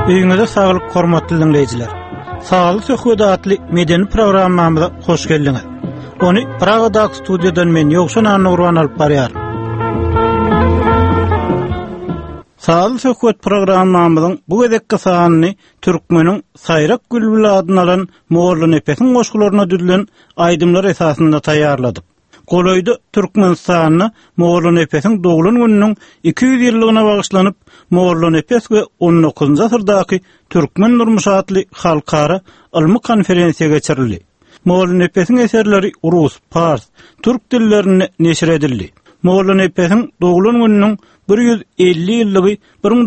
Öýüňize saglyk hormatly dinleýijiler. Sağlyk söhbet adly medeni programmamyza hoş geldiňiz. Onu Praga'da studiodan men Ýogşan Nurwan alyp barýar. Sağlyk söhbet programmamyzyň bu gezekki sanyny türkmeniň Saýrak Gülbül adyny alan Moğol nepesiň goşgularyna düzülen aýdymlar esasynda taýýarladyk. Goloyda Türkmenistan'na Moğol nepesiň dogulun gününiň 200 ýyllygyna bagyşlanyp Moğol nepes we 19-njy asyrdaky türkmen durmuşy adly halkara ilmi konferensiýa geçirildi. Moğol nepesiň eserleri rus, fars, türk dillerinde neşir edildi. Moğol nepesiň dogulun gününiň 150 ýyllygy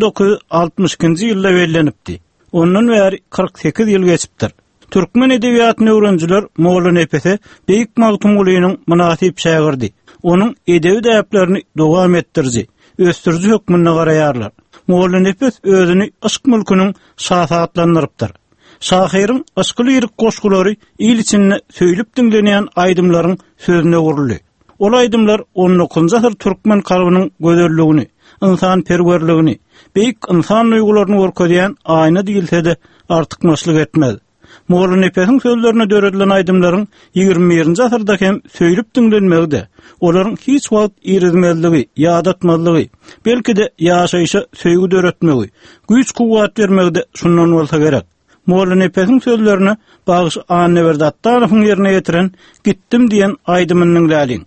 1962-nji ýylda bellenipdi. Ondan bäri 48 ýyl geçipdir. Türkmen edebiýatyny öwrenjiler Moğol nepese beýik magtumgulynyň münasip şagirdi. Onuň edebi däplerini dowam etdirdi. Östürji hökmüne garaýarlar. Moğol nepes özüni aşk mülküniň şahsatlandyrypdyr. Şahyryň aşky lirik goşgulary il içinde söýlüp dinlenýän aýdymlaryň sözüne guruldy. Ol aýdymlar 19-njy asyr türkmen kalbynyň gözelligini, insan perwerligini, beýik insan duýgularyny görkezýän aýna diýilse-de artykmaçlyk etmez. Moğol nepesiň sözlerine döredilen aýdymlaryň 21-nji asyrda hem söýlüp dinlenmegde. Olaryň hiç wagt irizmezligi, ýadatmazlygy, belki de ýaşaýşa söýgü döretmegi, güýç kuwwat bermegde şundan bolsa gerek. Moğol nepesiň sözlerine bagyş Anneber Dattanowyň ýerine getiren "Gittim" diýen aýdymynyň läliň.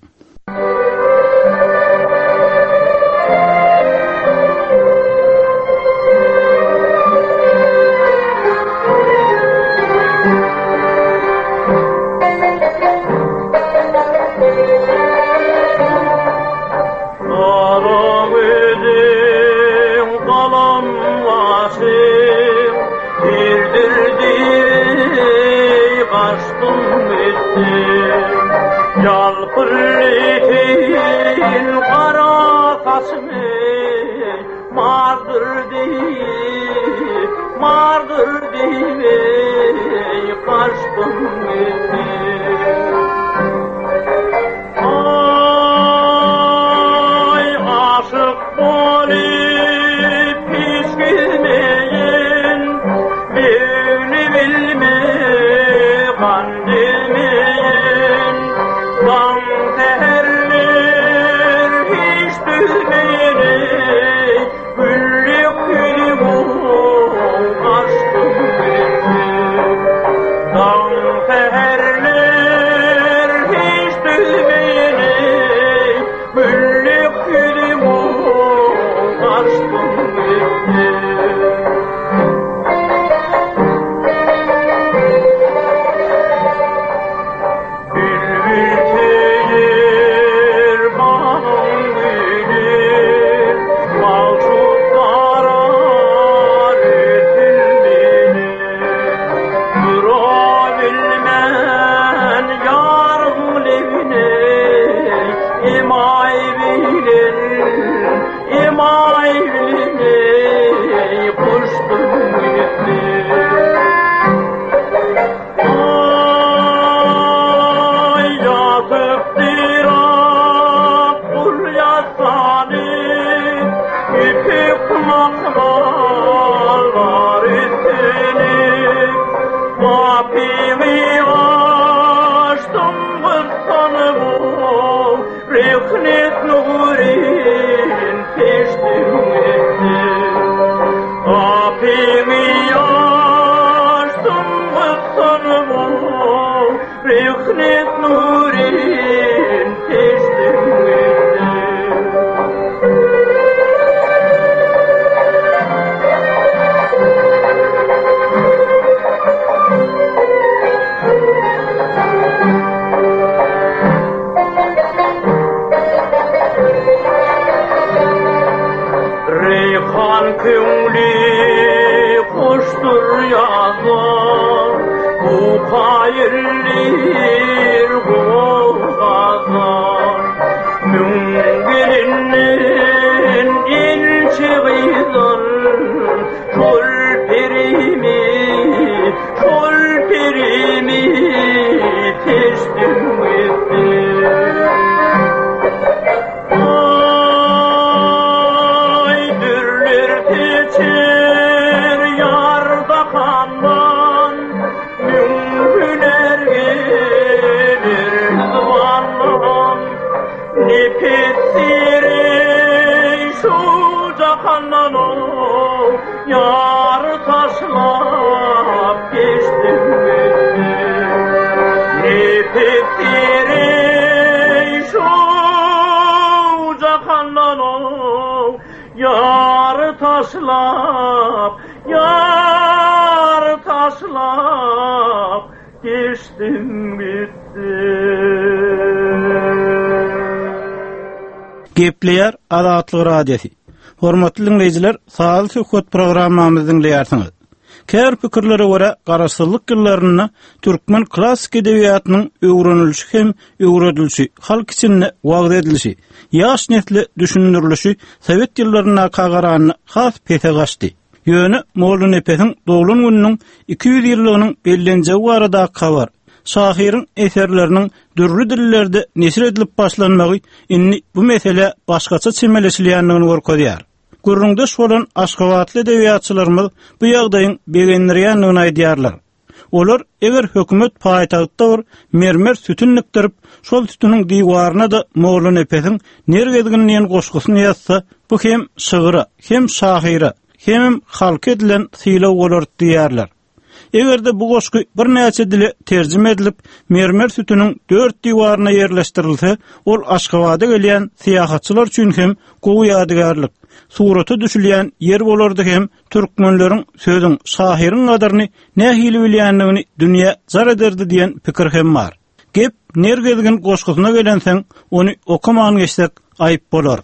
Ay dürler teçer ya kanlanıp yar taşlap geçtim ipekleri şuca kanlanıp yar taşlap geçtim bitti. Gepleyer Azatlyk Radiosi. Hormatly dinleyijiler, Sağlyk Söhbet programmamyzy dinleýärsiňiz. Kär pikirlere görä garaşsyzlyk ýyllaryna türkmen klassik edebiýatynyň öwrenilişi hem öwredilişi, halk içinde wagt edilişi, ýaş nesli düşündirilişi Sowet ýyllaryna kagaranyny has pete gaçdy. Ýöne Molla Nepesiň dowlun gününiň 200 ýyllygynyň bellenjeği barada kabar. Şahyryň eserleriniň dürrü dillerde nesir edilip başlanmagy inni bu mesele başgaça çemeleşilýändigini görkezýär. Gürrüňdeş bolan Aşgabatly edebiýatçylarymyz bu ýagdaýyň begendirýändigini aýdýarlar. Olar eger hökümet paýtagtda bir mermer sütün nikdirip, şol sütüniň diýwaryna da Molla Nepesiň nergedigini goşgusyny ýazsa, bu hem şygyra, hem şahyra, hem halk edilen sylaw bolar diýärler. Egerde bu goşgy bir näçe dile terjime edilip, mermer sütüniň 4 diýwaryna ýerleşdirilse, ol Aşgabatda gelýän syýahatçylar üçin hem gowy ýadygarlyk, suraty düşülýän yer bolardy hem türkmenleriň sözüň şahyryň gadaryny nähili bilýändigini dünýä jar ederdi diýen pikir hem bar. Gep nergedigen goşgusyna gelenseň, ony okuman geçsek aýyp bolar.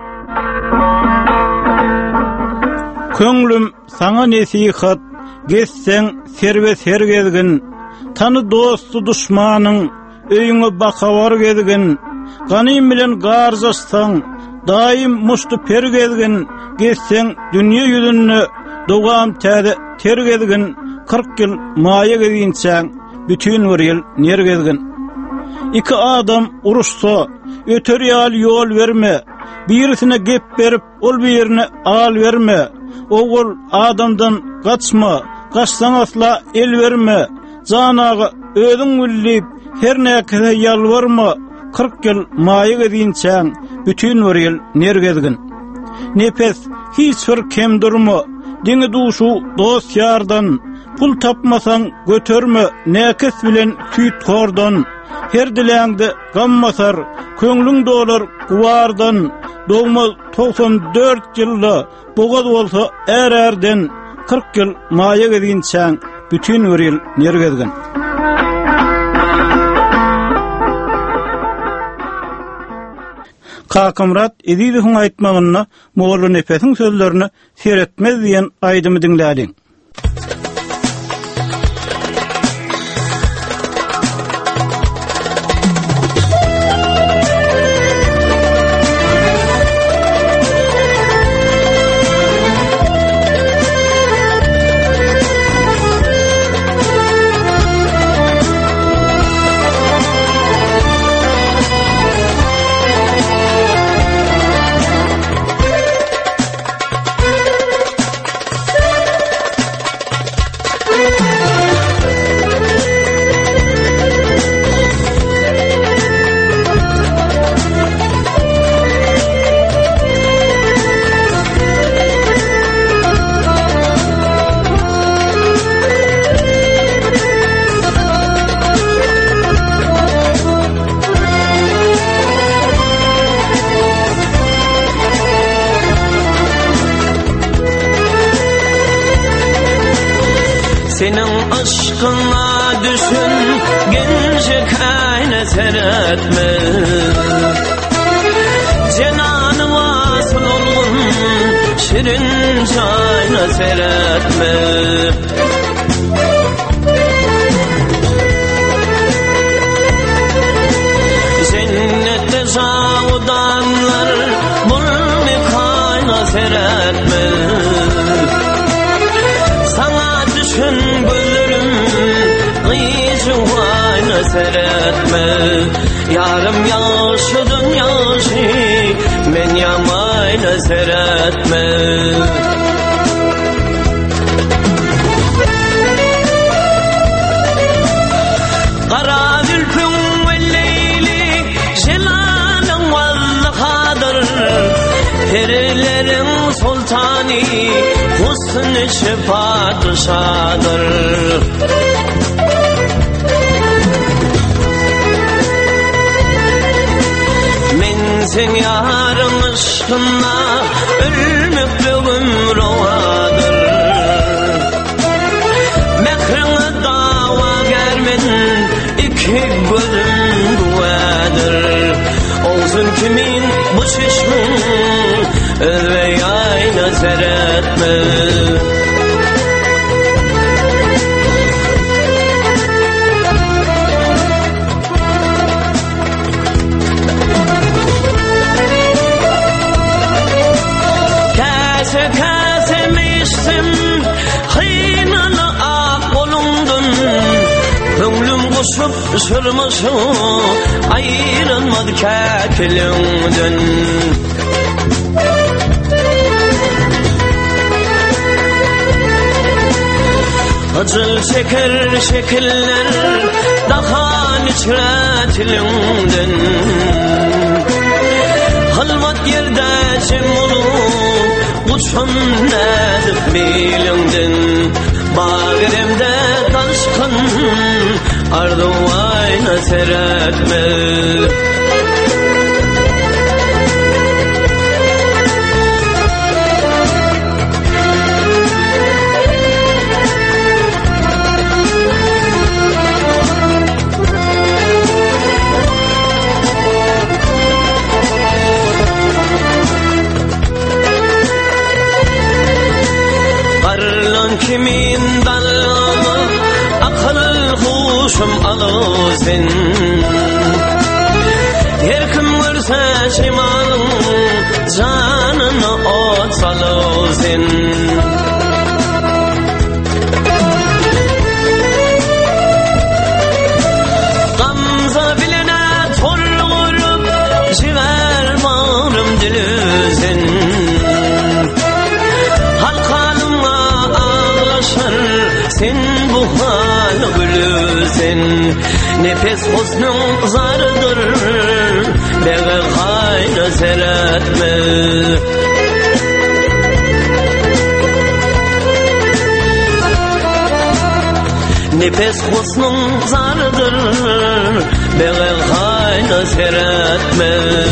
Köňlüm saňa nesihat geçseň serwe sergezgin, tany dostu duşmanyň öýüňe bakabar gezgin, ganym bilen garjaşsaň daim muştu pergezgin, geçseň dünýä ýüzüne dogam täze tergezgin, 40 ýyl maýa gezginçäň bütün bir ýyl nergezgin. İki adam uruşsa öter ýol verme, birisine gep berip ol birine al verme. Oğul adamdan kaçma, kaçsan asla el verme. Canağı ödün gülleyip her näkese yalvarma. 40 ýyl maýa gezginçäň bütün bir ýyl nergezgin. Nepes hiç bir kem durma, diňi duşu dost ýardan. Pul tapmasaň götürme, näkes bilen küýt hordan. Her diläňde gammasar, köňlüň dolar guwardan. Dogmaz 94 ýylda bogaz bolsa ererden 40 ýyl maýa gezginçäň bütün bir ýyl nergezgin. Kakamrat Ediziň aýtmagyna Molla Nepesiň sözlerini seretmez diýen aýdymy dinlädiň. Senin aşkına düşün gence kayna seretme, cenanı vasıl olun şirin çayna seretme. Cennette zavudanlar bulmi kayna seretme. Sana düşün gözlerim gıycıvayna seretme. Yarım yaşıdın yaşı men yamayna seretme. Kara zülfün ve leyli jelalın vallahadır. Erlerin sultani husn-ı padişadır. Men sen yarın aşkına ölmek ömür ovadır. Mekrine dava germedin iki gözüm duadır. Olsun kimin bu çeşmin ölve yayna seyretme. Kase miştim hıynalı ak olundun. Ömrüm kuşup sürmüşü ayrılmadı kekilinden. Acıl çeker şekiller daha niçretilinden. Halvat yerde cem olup uçan nedip bilinden. Bağırımda taşkın ardı ayna seyretme. Kimin dalını akıl huşum alırsın. Her kim görse şimalın canını ot salırsın. Gamza biline tor vurup civer bağrım dilüzün. Sen bu hal gülüsen nefes husnun zardır bege hayra seyretme. Nefes husnun zardır bege hayra seyretme.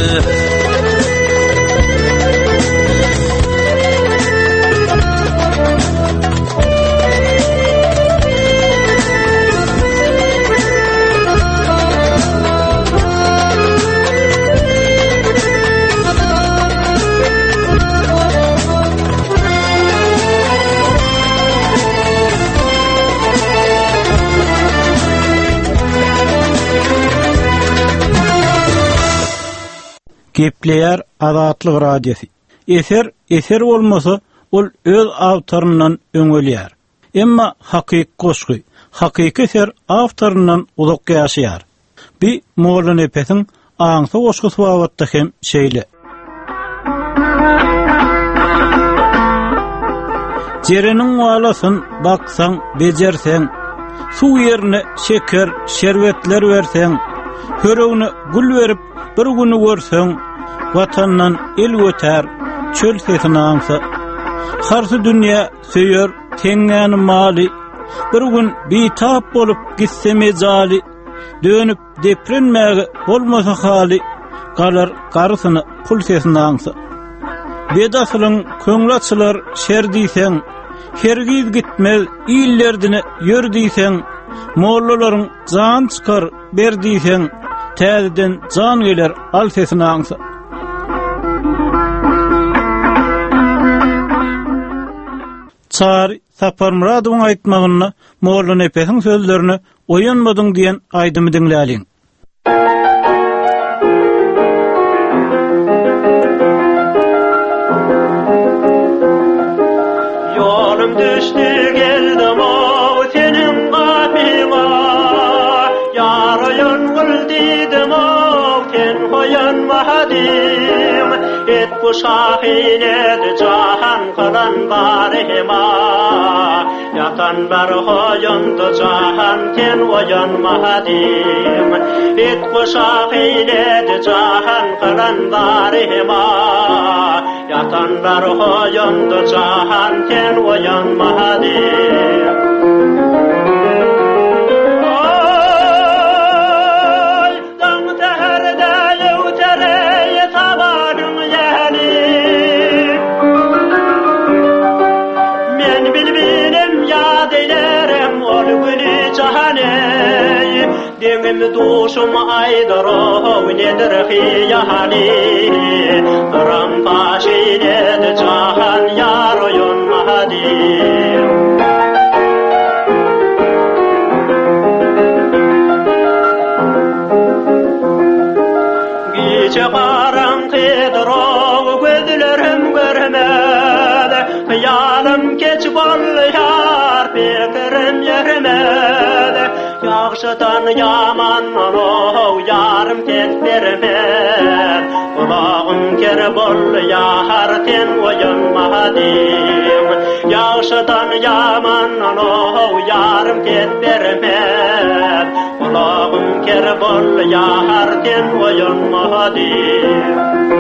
Gepleyer Azatlyk radiosu. Eser olmasa ol öz awtorundan öňelýär. Emma hakyky goşgy, hakyky eser awtorundan uzak ýaşaýar. Bir Molla Nepesiň aňsy goşgusy wagtda hem şeýle. Jereniň walasyn baksaň, bejerseň, suw ýerine şeker, şerbetler berseň, höregine gül berip bir günü görseň, vatandan el götär, çöl sesini aňsa. Karşı dünýä söýür teňňäni mali, bir gün bitap bolup gitse mejali, dönüp deprenmäge bolmasa hali, galar garsyny pul sesini aňsa. Bedasylyň köňlaçylar şer diýseň, hergiz gitmez illerdine ýör diýseň, mollalaryň jan çykar ber diýseň, täzeden jan geler al sesini aňsa. Çar Saparmuradowyň aýtmagyna Molla Nepesiň sözlerini oýanmadyň diýen aýdymy dinläliň. Yolum düştü geldim o senin kapına, yarayın kıl dedim o sen koyanmadım. Et bu şahine de cahan kalan barıma, Yatanlar hoyundu cahan ten oyanmadim Et kuşak eyledi cahan kıranlarıma Yatanlar hoyundu cahan ten oyanmadim Dengim duşum aydaro nedir hiyali Rampaşinet cahan yar oyunmadi Gece karanlıdır o gözlerim görmedi Hıyalim geç bol yar fikrim yermedi Yaxşıdan yaman ol yarım tet vermez Kulağım ker bol yar ten oyunmadim Yaxşıdan yaman ol yarım tet vermez Kulağım ker bol yar ten oyunmadim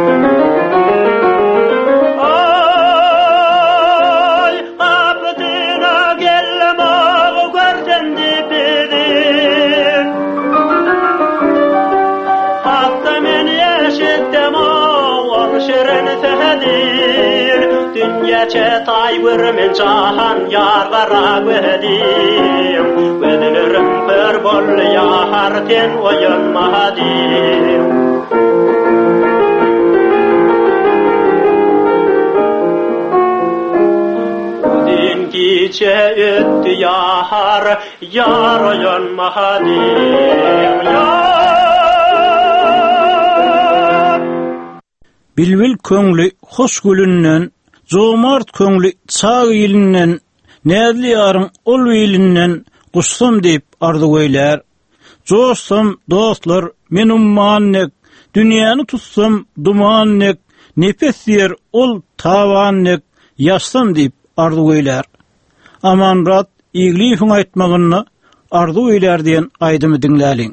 Dünya tay görmen cahan yar gara gödim Gözlerim kör bol yar ten oyunmadim Udin gece öttü yar oyunmadim Bilbil köňli hoş gülünden Zomart köňli çağ ilinden, nädli ýaryň ol ilinden guşsam diýip arzu öýler. Dostum, dostlar, men ummannek, dünýäni tutsam dumannek, nepes yer ol tawannek, ýaşsam diýip arzu öýler. Aman rat, iýgiliň aýtmagyny arzu öýler diýen aýdymy dinläliň.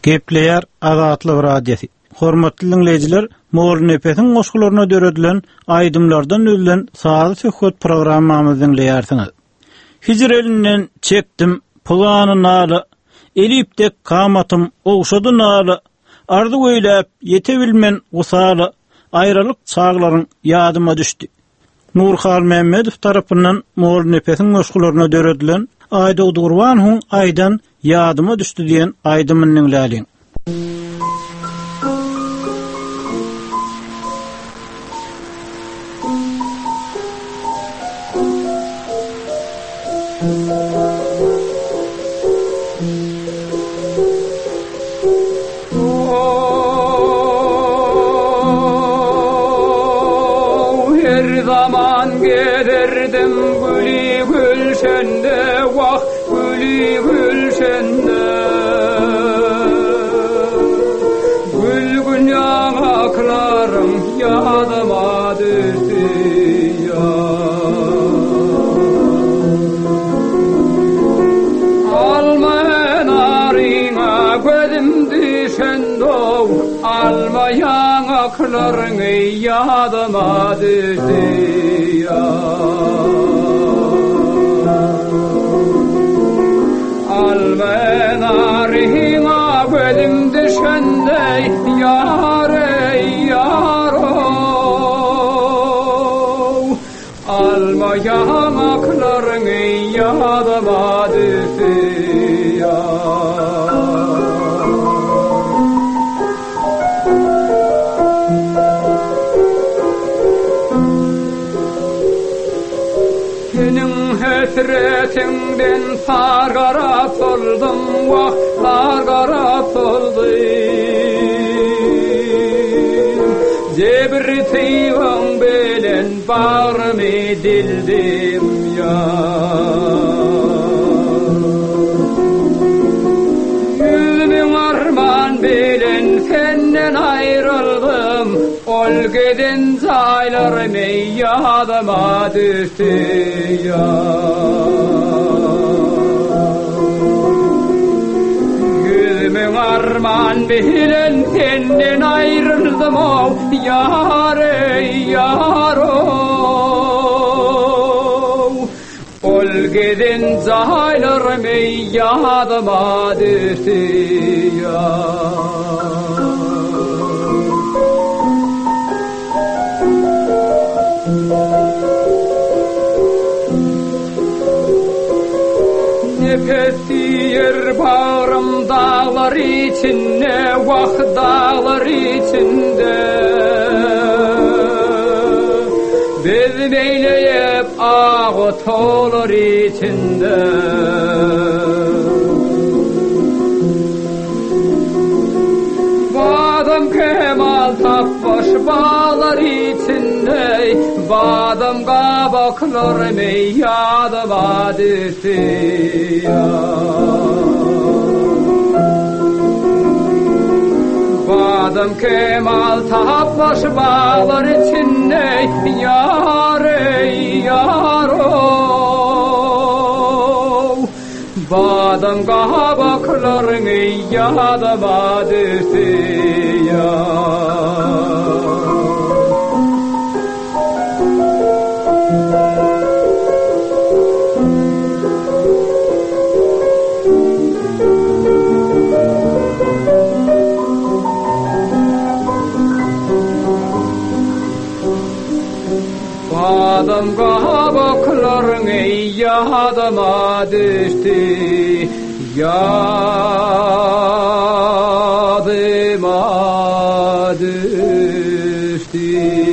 Gepleýär Azatlyk radiosi. Hormatly dinleyijiler, Moğol Nepesiň goşgularyna döredilen aýdymlardan ölen saat söhbet programmamyzy dinleýärsiňiz. Hicr elinden çekdim pulany naly, elipdek kamatym ogşady naly, ardy öýläp ýetebilmen usaly, aýralyk çağlaryň ýadyma düşdi. Nurhal Mehmedow tarapyndan Moğol Nepesiň goşgularyna döredilen aýda udurwan hun aýdan ýadyma düşdi diýen aýdymyň dinläliň. Her zaman gelirdim gülü gülşende, vah gülü gülşende. Gülgün yanaklarım yadıma düştü ya. Alma narina gözüm düşendo, alma yanaklarım yadıma düştü ya. Alma narina gözüm düşende, yare yaro. Alma yanaklarım yadıma düştü ya. Senin hasretinden sargara toldum, vah sargara toldum. Cebritiğim belen bağrımı dildim ya. Yüzümün arman belen senden ayrıldım, ol giden zaylarımı yadıma düştü ya. Yüzümün arman belen senden ayrıldım, o yare yaro. Ol giden zaylarımı yadıma düştü ya. Nefes yer bağrım dağlar içinde, vah dağlar içinde. Bez beyleyip ağı tolar içinde. Badam kemal tapbaş bağlar içinde, badam kabaklar meyadıma düştü ya. Badam kemal tapbaş bağlar içinde, yare yaro. Badam kabaklar meyadıma düştü ya. Badam kabaklarım yadıma düştü, yadıma düştü.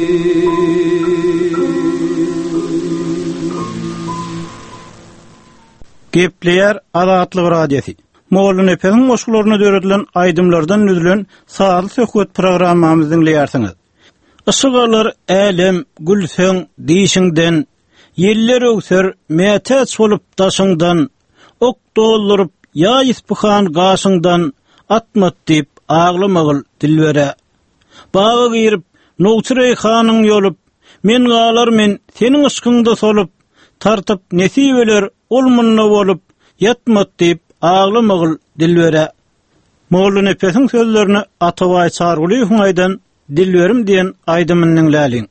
Gepleýär Azatlyk radiosi. Moğol Nepesiň goşgularyna döredilen aýdymlardan ödülen saat söhbet programmamyzy dinleýärsiňiz. Işıgalar elem gülsöň diýişiňden, ýeller öwser mätäç bolup daşyňdan, ok doldurup ýa ispuhan gaşyňdan atmat diýip aglamagyl dilbere. Baga girip Nowçurey hanyň ýolup, men galarmyn seniň ışkyňda solup, tartyp nesibeler olmunda bolup, yatmat diýip aglamagyl dilbere. Moğlu Nefesiň sözlerini Ataway Sarguly Huňaýdan dilberim diýen aýdymynyň läliň.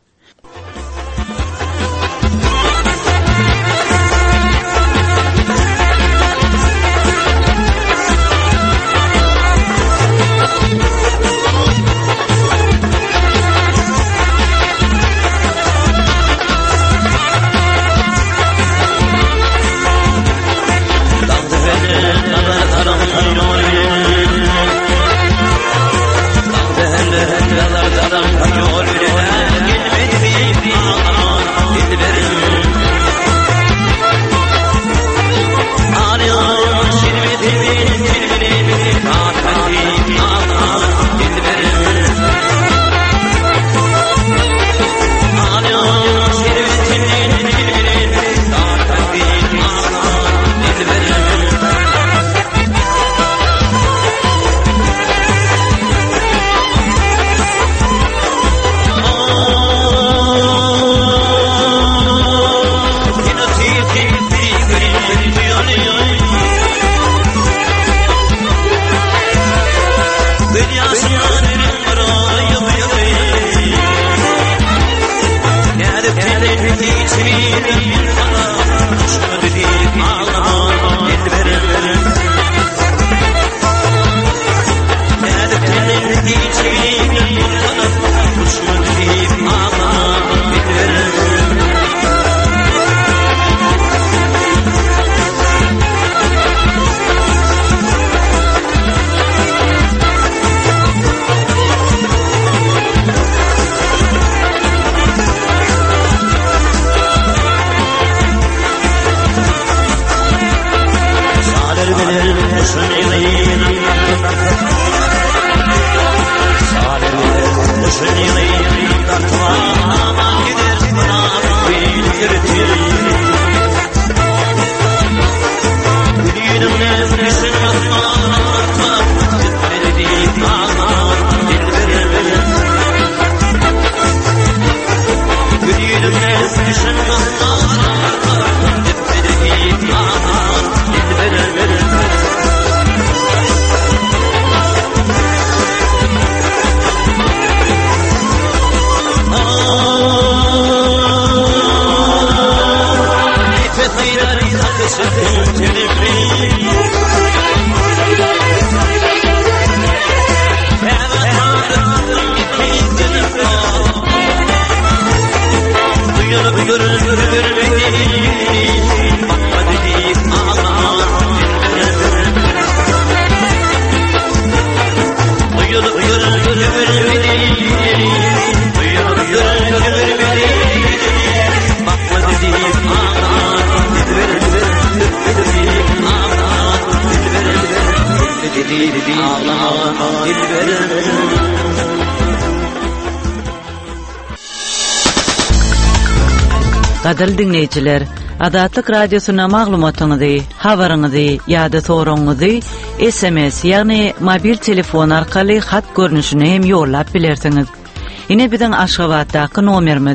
Gadal dinleyijiler, Adatlyk Radiosyna maglumatyňyzy, habaryňyzy ýa-da soragyňyzy SMS ýagny mobil telefon arkaly hat görnüşine hem ýollap bilersiňiz. Ine biziň Aşgabatdaky nomerimiz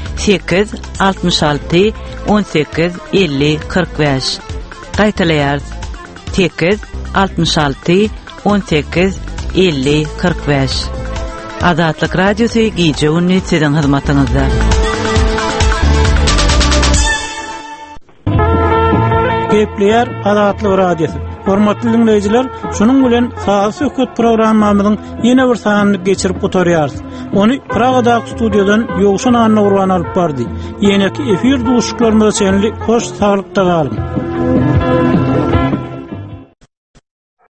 866 18 50 45. Gaýtaýar 866 18 50 45. Adatlyk Radiosy gije ünni siziň hyzmatyňyzda. Gepleýär Adatlyk Radiosu. Hormatly dinleyijiler, şunun bilen Saat Söhbet programmamyzyň ýene bir sanyny geçirip oturýarys. Onu Pragadaky studiodan ýogşan anna urban alyp bardy. Ýene-ki efir duşuklarymyza çenli hoş saglykda galyň.